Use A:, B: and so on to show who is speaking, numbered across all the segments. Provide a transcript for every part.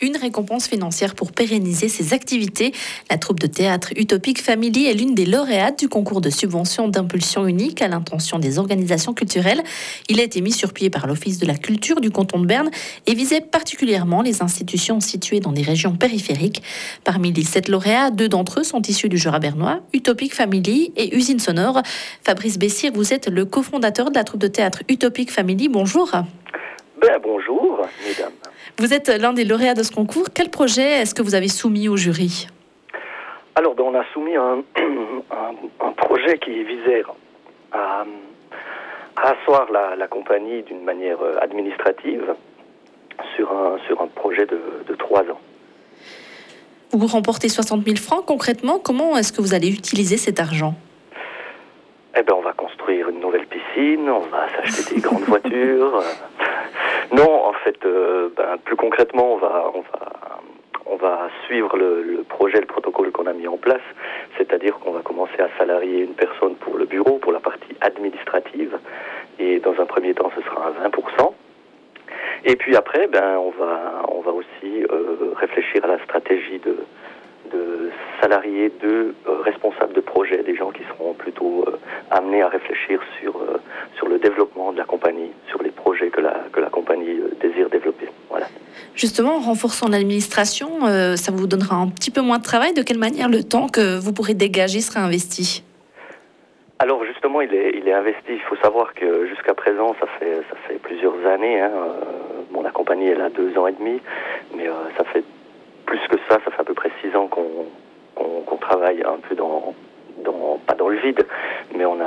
A: une récompense financière pour pérenniser ses activités. La troupe de théâtre Utopic Family est l'une des lauréates du concours de subvention d'impulsion unique à l'intention des organisations culturelles. Il a été mis sur pied par l'Office de la culture du canton de Berne et visait particulièrement les institutions situées dans des régions périphériques. Parmi les 7 lauréats, 2 d'entre eux sont issus du Jura bernois, Utopic Family et Usine Sonore. Fabrice Bessire, vous êtes le cofondateur de la troupe de théâtre Utopic Family. Bonjour.
B: Bonjour, mesdames.
A: Vous êtes l'un des lauréats de ce concours. Quel projet est-ce que vous avez soumis au jury ?
B: Alors, on a soumis un projet qui visait à asseoir la compagnie d'une manière administrative sur un projet de 3 ans.
A: Vous remportez 60 000 francs. Concrètement, comment est-ce que vous allez utiliser cet argent ?
B: On va construire une nouvelle piscine, on va s'acheter des grandes voitures. Non, en fait, plus concrètement, on va suivre le projet, le protocole qu'on a mis en place. C'est-à-dire qu'on va commencer à salarier une personne pour le bureau, pour la partie administrative. Et dans un premier temps, ce sera à 20%. Et puis après, on va aussi réfléchir à la stratégie de salarier 2 responsables de projet, des gens qui seront plutôt amenés à réfléchir sur le développement de la compagnie, sur les projets que la compagnie désire développer. Voilà.
A: Justement, en renforçant l'administration, ça vous donnera un petit peu moins de travail. De quelle manière le temps que vous pourrez dégager sera investi ?
B: Alors justement, il est investi. Il faut savoir que jusqu'à présent, ça fait plusieurs années. La compagnie elle a 2 ans et demi, mais ça fait plus que ça. Ça fait à peu près 6 ans qu'on travaille un peu pas dans le vide, mais on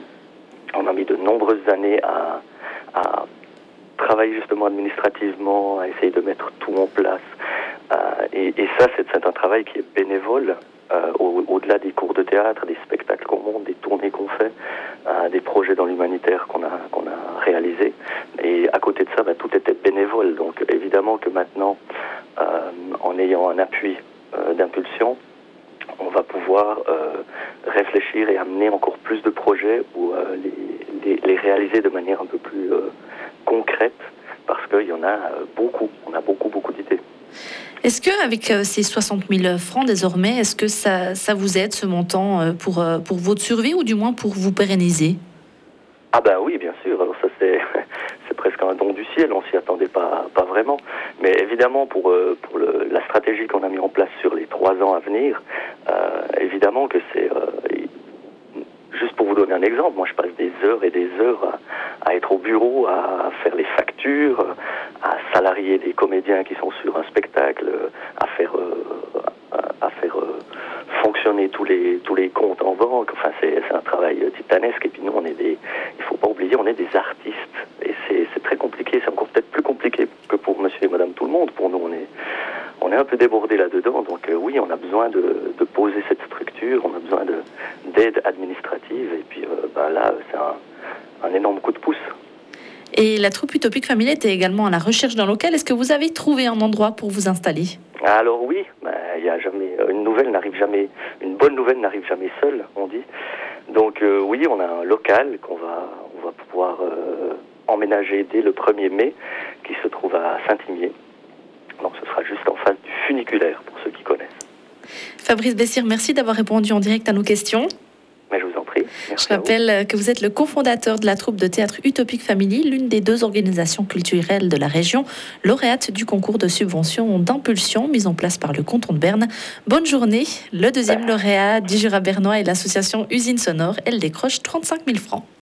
B: a mis de nombreuses années à travailler justement administrativement, à essayer de mettre tout en place. Et ça, c'est un travail qui est bénévole, au-delà des cours de théâtre, des spectacles qu'on monte, des tournées qu'on fait, des projets dans l'humanitaire qu'on a réalisés. Et à côté de ça, tout était bénévole. Donc évidemment que maintenant, en ayant un appui d'impulsion, on va pouvoir réfléchir et amener encore plus de projets ou les réaliser de manière un peu plus concrète, parce qu'il y en a beaucoup. On a beaucoup d'idées.
A: Est-ce qu'avec ces 60 000 francs désormais, est-ce que ça vous aide, ce montant, pour votre survie ou du moins pour vous pérenniser ?
B: Oui, bien sûr. Alors ça, c'est presque un don du ciel. On s'y attendait pas vraiment. Mais évidemment, pour la stratégie qu'on a mis en place sur les 3 ans à venir, évidemment que c'est... Juste pour vous donner un exemple, moi je passe des heures et des heures à être au bureau, à faire les factures, à salarier des comédiens qui sont sur un spectacle, à faire fonctionner tous les comptes en banque. Enfin, c'est un travail titanesque. Et puis nous, il faut pas oublier, on est des artistes. Et c'est très compliqué. C'est encore peut-être plus compliqué que pour monsieur et madame tout le monde. Pour nous, on est un peu débordé là-dedans. Donc oui, on a besoin de poser cette structure. On a besoin d'aide administrative. Et puis là, c'est un énorme coup de pouce.
A: Et la troupe Utopic Family était également à la recherche d'un local. Est-ce que vous avez trouvé un endroit pour vous installer ?
B: Alors oui, il y a jamais une bonne nouvelle n'arrive jamais seule, on dit. Donc oui, on a un local qu'on va pouvoir emménager dès le 1er mai, qui se trouve à Saint-Imier. Donc ce sera juste en face du funiculaire, pour ceux qui connaissent.
A: Fabrice Bessire, merci d'avoir répondu en direct à nos questions.
B: Mais je vous en prie. Merci.
A: Je rappelle que vous êtes le cofondateur de la troupe de théâtre Utopic Family, l'une des 2 organisations culturelles de la région, lauréate du concours de subvention d'impulsion mis en place par le canton de Berne. Bonne journée. Le 2e lauréat du Jura bernois est l'association Usine Sonore. Elle décroche 35 000 francs.